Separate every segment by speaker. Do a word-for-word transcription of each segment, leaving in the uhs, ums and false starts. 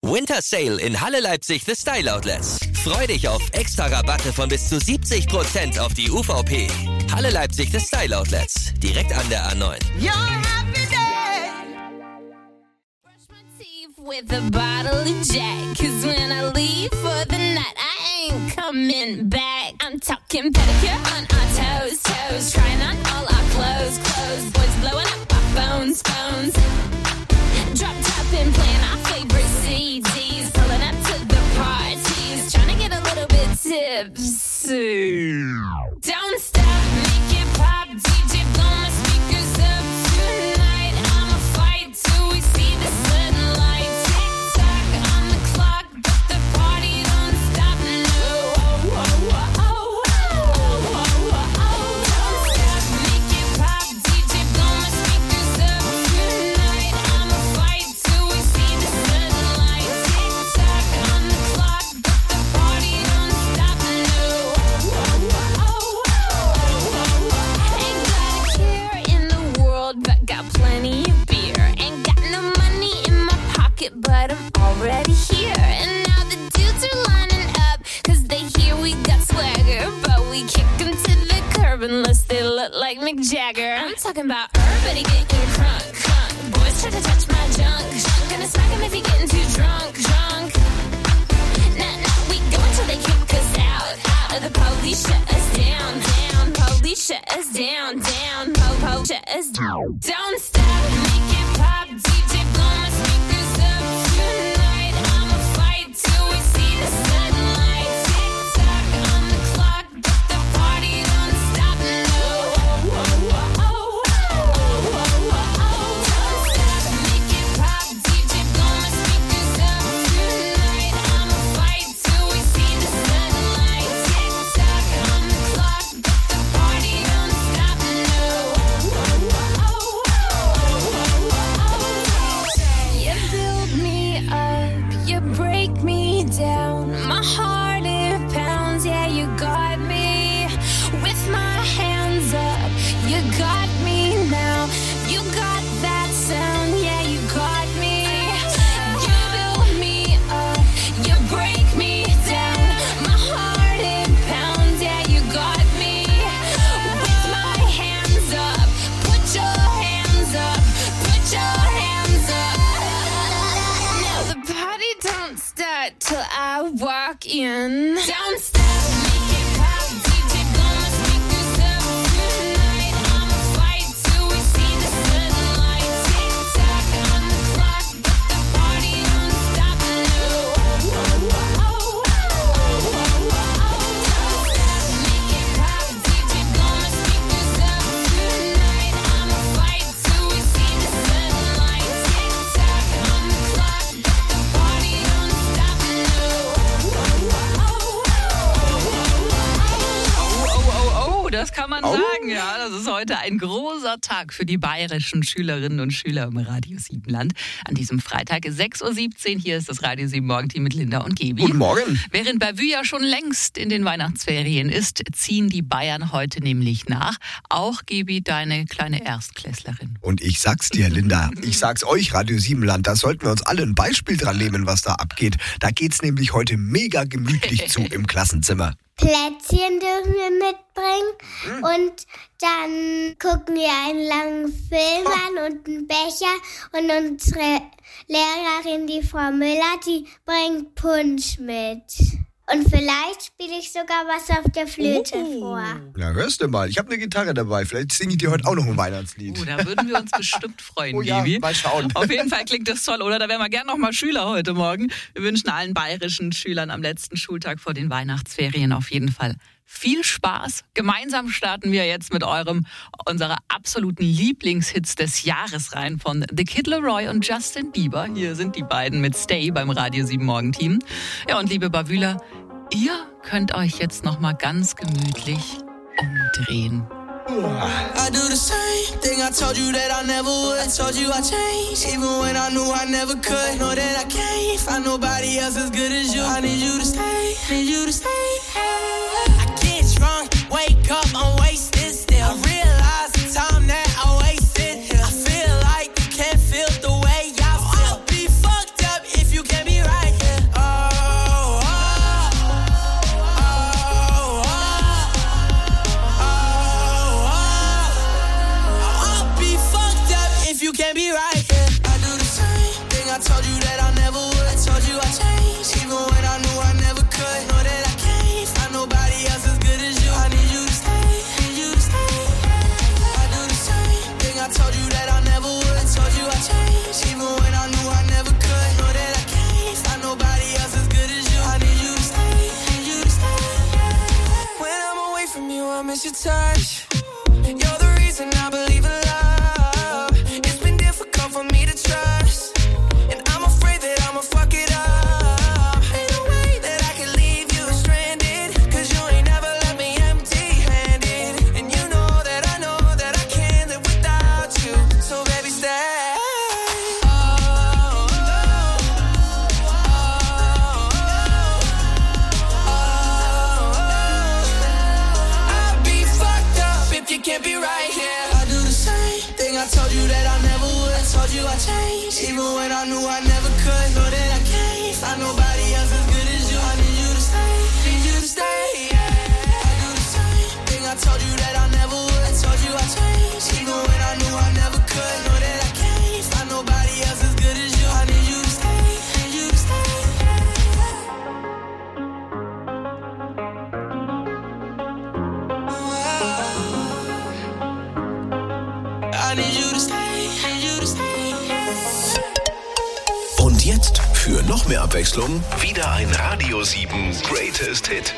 Speaker 1: Winter Sale in Halle Leipzig The Style Outlets. Freu dich auf extra Rabatte von bis zu siebzig Prozent auf die U V P. Halle Leipzig The Style Outlets. Direkt an der A neun.
Speaker 2: With a bottle of Jack, 'cause when I leave for the night, I ain't coming back. I'm talking pedicure on our toes, toes, trying on all our clothes, clothes. Boys blowing up our phones, phones. Drop top and playing our favorite C Ds, pulling up to the parties, trying to get a little bit tipsy. Don't stop, make it pop, D J blow my speakers up tonight. I'ma fight till we see the sunlight. But I'm already here, and now the dudes are lining up, 'cause they hear we got swagger, but we kick them to the curb unless they look like Mick Jagger. I'm talking about everybody getting crunk, crunk. Boys try to touch my junk, junk. Gonna smack him if he getting too drunk, drunk. Nah, nah, we go until they kick us out, out. The police shut us down, down. Police shut us down, down. Po, po, shut us down. Don't stop, make it pop, D J blow my speakers up tonight. I'ma fight till we see the sunlight. Tick tock on the clock, but the party don't stop. No, oh, oh, oh, oh, oh, oh, oh. Don't stop, make it pop, D J blow my speakers up tonight. I'ma fight till we see the sunlight. Tick tock on the clock, but the party don't stop. No, oh, oh, oh, oh, oh, oh. You build me up, you break me down. My heart it pounds, yeah, you got me. With my hands up, you got me now. You got that sound, yeah, you got me. You build me up, you break me down. My heart it pounds, yeah, you got me. With my hands up, put your hands up, put your hands up. Now the party don't start till I walk in. Don't stop, make it pop, D J blow my speakers up tonight. I'ma fight till we see the sunlight. Tick tock on the clock, but the party don't stop. No, oh, oh, oh, oh, oh, oh, oh. Don't stop, make it pop, D J blow my speakers up tonight. I'ma fight till we see the sunlight. Tick tock on the clock, but the party don't stop. No, oh, oh, oh, oh,
Speaker 3: Oh, oh, oh, das kann man
Speaker 4: Oh.
Speaker 3: sagen, ja. Das ist heute ein großer Tag für die bayerischen Schülerinnen und Schüler im Radio Siebenland. An diesem Freitag sechs Uhr siebzehn, hier ist das Radio sieben Morgenteam mit Linda und Gebi.
Speaker 4: Guten Morgen.
Speaker 3: Während Bavü ja schon längst in den Weihnachtsferien ist, ziehen die Bayern heute nämlich nach. Auch Gebi, deine kleine Erstklässlerin.
Speaker 4: Und ich sag's dir, Linda, ich sag's euch, Radio Siebenland, da sollten wir uns alle ein Beispiel dran nehmen, was da abgeht. Da geht's nämlich heute mega gemütlich zu im Klassenzimmer.
Speaker 5: Plätzchen dürfen wir mitbringen und dann gucken wir einen langen Film an und einen Becher und unsere Lehrerin, die Frau Müller, die bringt Punsch mit. Und vielleicht spiele ich sogar was auf der Flöte
Speaker 4: Oh.
Speaker 5: vor.
Speaker 4: Na, hörst du mal, ich habe eine Gitarre dabei, vielleicht singe ich dir heute auch noch ein Weihnachtslied.
Speaker 3: Oh, da würden wir uns bestimmt freuen,
Speaker 4: Oh ja,
Speaker 3: Gebi.
Speaker 4: mal schauen.
Speaker 3: Auf jeden Fall klingt das toll, oder? Da wären wir gern noch mal Schüler heute Morgen. Wir wünschen allen bayerischen Schülern am letzten Schultag vor den Weihnachtsferien auf jeden Fall viel Spaß. Gemeinsam starten wir jetzt mit eurem, unserer absoluten Lieblingshits des Jahres rein von The Kid Laroi und Justin Bieber. Hier sind die beiden mit Stay beim Radio sieben Morgenteam. Ja, und liebe Bavüler, ihr könnt euch jetzt noch mal ganz gemütlich umdrehen.
Speaker 6: I do the same thing I told you that I never would. I told you I changed, even when I knew I never could. Know that I can't find nobody else as good as you. I need you to stay, need you to stay. I get drunk, wake up, I'm wasted still. I realize the time that I wasted here. I feel like you can't feel the way I feel. I'll be fucked up if you can't be right. even when I knew I never could. Know that I can't find nobody else as good as you. I need you to stay, need you to stay, yeah. I do the same thing I told you that I never would. I told you I changed, even when I knew I never could. Know that I can't find nobody else as good as you. I need you to stay, need you to stay, I need you to stay, need you to stay.
Speaker 7: Und jetzt für noch mehr Abwechslung wieder ein Radio sieben Greatest Hit.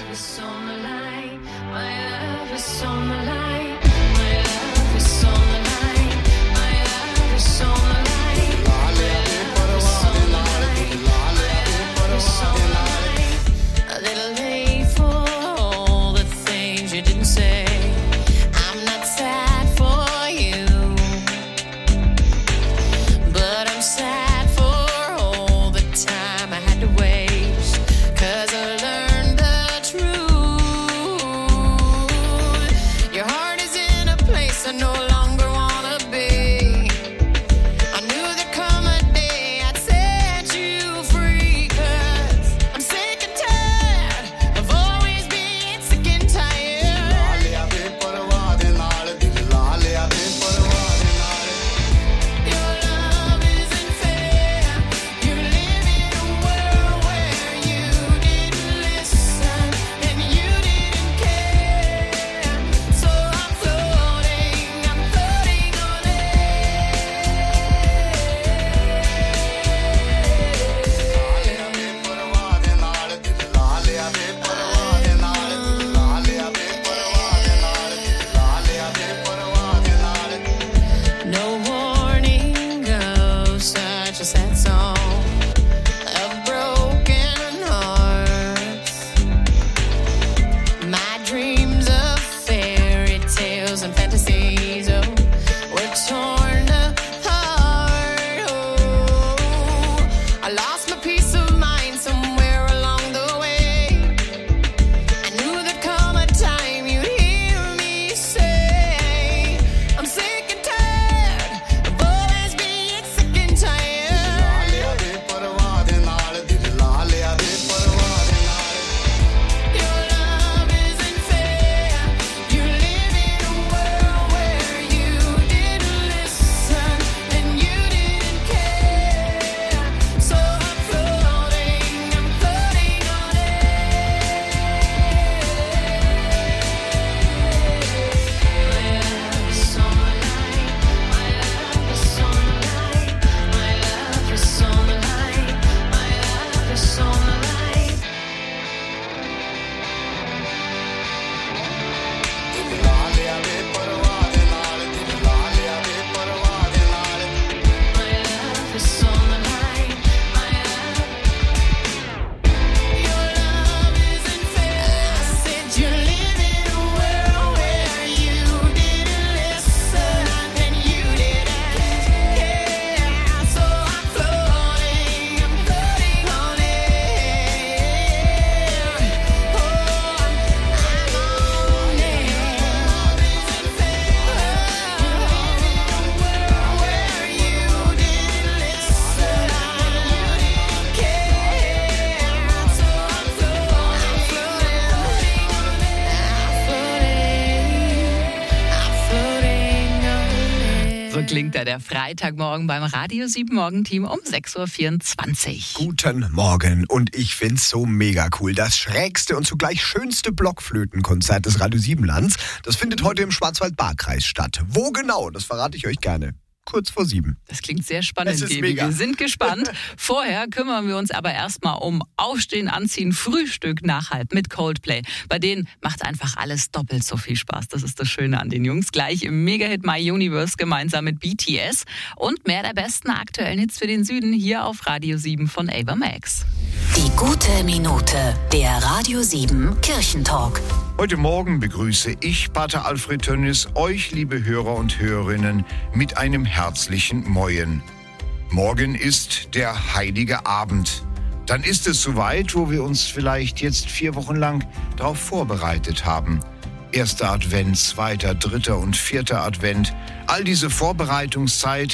Speaker 3: Klingt da der Freitagmorgen beim Radio sieben Morgenteam um sechs Uhr vierundzwanzig.
Speaker 4: Guten Morgen und ich find's so mega cool. Das schrägste und zugleich schönste Blockflötenkonzert des Radio sieben Lands, das findet heute im Schwarzwald-Baar-Kreis statt. Wo genau, das verrate ich euch gerne. Kurz vor sieben.
Speaker 3: Das klingt sehr spannend,
Speaker 4: Es ist
Speaker 3: Gaby.
Speaker 4: mega.
Speaker 3: Wir sind gespannt. Vorher kümmern wir uns aber erstmal um Aufstehen, Anziehen, Frühstück, Nachhalt mit Coldplay. Bei denen macht einfach alles doppelt so viel Spaß. Das ist das Schöne an den Jungs. Gleich im Mega-Hit My Universe gemeinsam mit B T S. Und mehr der besten aktuellen Hits für den Süden hier auf Radio sieben von Ava Max.
Speaker 8: Die gute Minute, der Radio sieben Kirchentalk.
Speaker 9: Heute Morgen begrüße ich, Pater Alfred Tönnis, euch, liebe Hörer und Hörerinnen, mit einem herzlichen Moin. Morgen ist der Heilige Abend. Dann ist es soweit, wo wir uns vielleicht jetzt vier Wochen lang darauf vorbereitet haben. Erster Advent, zweiter, dritter und vierter Advent. All diese Vorbereitungszeit,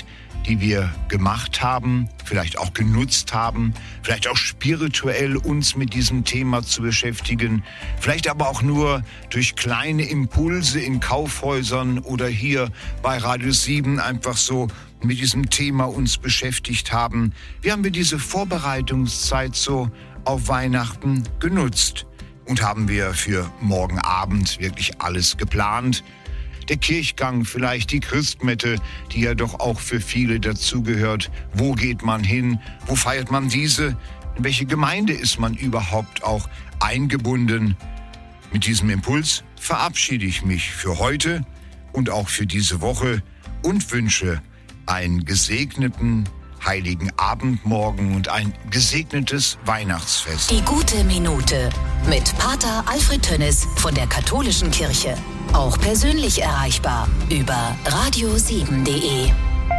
Speaker 9: die wir gemacht haben, vielleicht auch genutzt haben, vielleicht auch spirituell uns mit diesem Thema zu beschäftigen, vielleicht aber auch nur durch kleine Impulse in Kaufhäusern oder hier bei Radio sieben einfach so mit diesem Thema uns beschäftigt haben. Wie haben wir diese Vorbereitungszeit so auf Weihnachten genutzt? Und haben wir für morgen Abend wirklich alles geplant? Der Kirchgang, vielleicht die Christmette, die ja doch auch für viele dazugehört. Wo geht man hin? Wo feiert man diese? In welche Gemeinde ist man überhaupt auch eingebunden? Mit diesem Impuls verabschiede ich mich für heute und auch für diese Woche und wünsche einen gesegneten Heiligen Abendmorgen und ein gesegnetes Weihnachtsfest.
Speaker 8: Die gute Minute mit Pater Alfred Tönnis von der Katholischen Kirche. Auch persönlich erreichbar über radio sieben punkt de.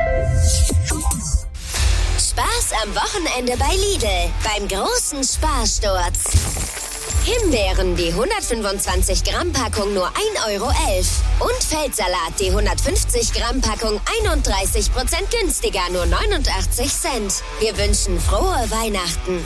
Speaker 10: Spaß am Wochenende bei Lidl beim großen Sparsturz. Himbeeren, die hundertfünfundzwanzig Gramm Packung nur ein Euro elf. Und Feldsalat, die hundertfünfzig Gramm Packung einunddreißig Prozent günstiger, nur neunundachtzig Cent. Wir wünschen frohe Weihnachten.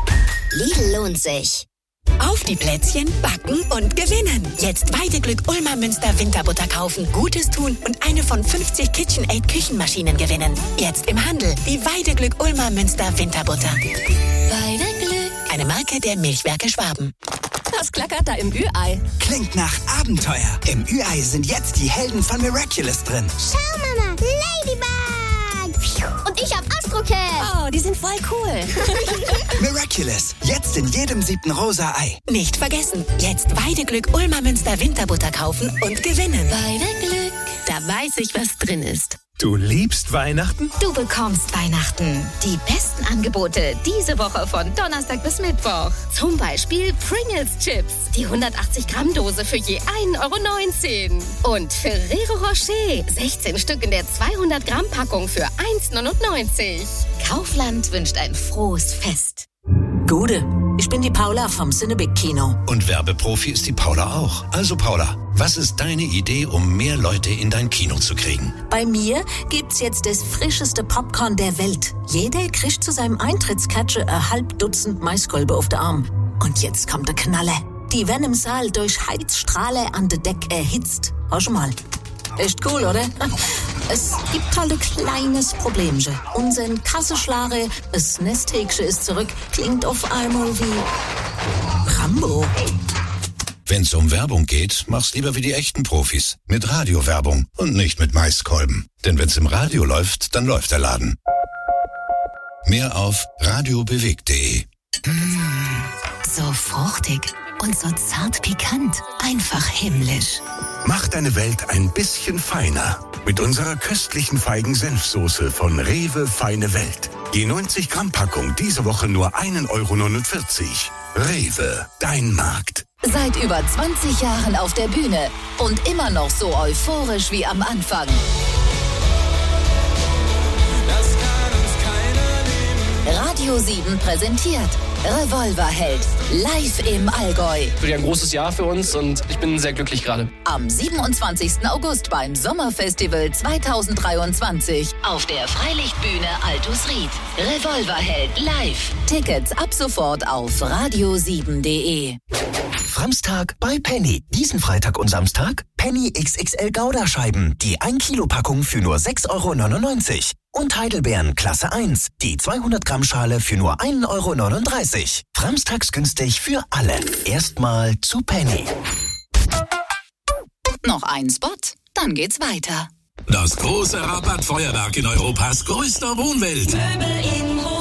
Speaker 10: Lidl lohnt sich.
Speaker 11: Auf die Plätzchen, backen und gewinnen. Jetzt Weideglück Ulmer Münster Winterbutter kaufen, Gutes tun und eine von fünfzig KitchenAid Küchenmaschinen gewinnen. Jetzt im Handel die Weideglück Ulmer Münster Winterbutter.
Speaker 10: Weideglück.
Speaker 11: Eine Marke der Milchwerke Schwaben.
Speaker 12: Was klackert da im Ü-Ei?
Speaker 13: Klingt nach Abenteuer. Im Ü-Ei sind jetzt die Helden von Miraculous drin.
Speaker 5: Schau, Mama, Ladybug! Und ich hab Astrocat.
Speaker 12: Oh, die sind voll cool.
Speaker 13: Miraculous, jetzt in jedem siebten rosa Ei.
Speaker 11: Nicht vergessen, jetzt Weideglück Ulmer Münster Winterbutter kaufen und gewinnen.
Speaker 10: Weideglück.
Speaker 12: Da weiß ich, was drin ist.
Speaker 14: Du liebst Weihnachten?
Speaker 12: Du bekommst Weihnachten. Die besten Angebote diese Woche von Donnerstag bis Mittwoch. Zum Beispiel Pringles Chips. Die hundertachtzig Gramm Dose für je ein Euro neunzehn. Und Ferrero Rocher. sechzehn Stück in der zweihundert Gramm Packung für eins neunundneunzig. Kaufland wünscht ein frohes Fest.
Speaker 8: Gude, ich bin die Paula vom Cinebig Kino.
Speaker 7: Und Werbeprofi ist die Paula auch. Also Paula, was ist deine Idee, um mehr Leute in dein Kino zu kriegen?
Speaker 8: Bei mir gibt's jetzt das frischeste Popcorn der Welt. Jeder kriegt zu seinem Eintrittscatcher ein halb Dutzend Maiskolbe auf den Arm. Und jetzt kommt der Knaller. Die werden im Saal durch Heizstrahler an der Deck erhitzt. Hör schon mal. Echt cool, oder? Es gibt halt ein kleines Problemchen. Unser Kassenschlager, das Nesthäkchen ist zurück, klingt auf einmal wie Rambo.
Speaker 7: Wenn's um Werbung geht, mach's lieber wie die echten Profis. Mit Radiowerbung und nicht mit Maiskolben. Denn wenn's im Radio läuft, dann läuft der Laden. Mehr auf radiobewegt punkt de.
Speaker 11: So fruchtig und so zart pikant. Einfach himmlisch.
Speaker 15: Mach deine Welt ein bisschen feiner mit unserer köstlichen Feigen-Senf-Soße von Rewe Feine Welt. Die neunzig Gramm Packung diese Woche nur ein Euro neunundvierzig. Rewe, dein Markt.
Speaker 8: Seit über zwanzig Jahren auf der Bühne und immer noch so euphorisch wie am Anfang.
Speaker 6: Das kann uns keiner nehmen.
Speaker 8: Radio sieben präsentiert Revolverheld, live im Allgäu.
Speaker 16: Wird ja ein großes Jahr für uns und ich bin sehr glücklich gerade.
Speaker 8: Am siebenundzwanzigsten August beim Sommerfestival zweitausenddreiundzwanzig auf der Freilichtbühne Altusried. Revolverheld live. Tickets ab sofort auf radio sieben punkt de.
Speaker 17: Samstag bei Penny. Diesen Freitag und Samstag Penny X X L Gouda-Scheiben. Die ein Kilo Packung für nur sechs Euro neunundneunzig. Und Heidelbeeren Klasse eins. Die zweihundert Gramm Schale für nur ein Euro neununddreißig. Samstags günstig für alle. Erstmal zu Penny.
Speaker 8: Noch ein Spot, dann geht's weiter.
Speaker 18: Das große Rabattfeuerwerk in Europas größter Wohnwelt.
Speaker 6: Möbel in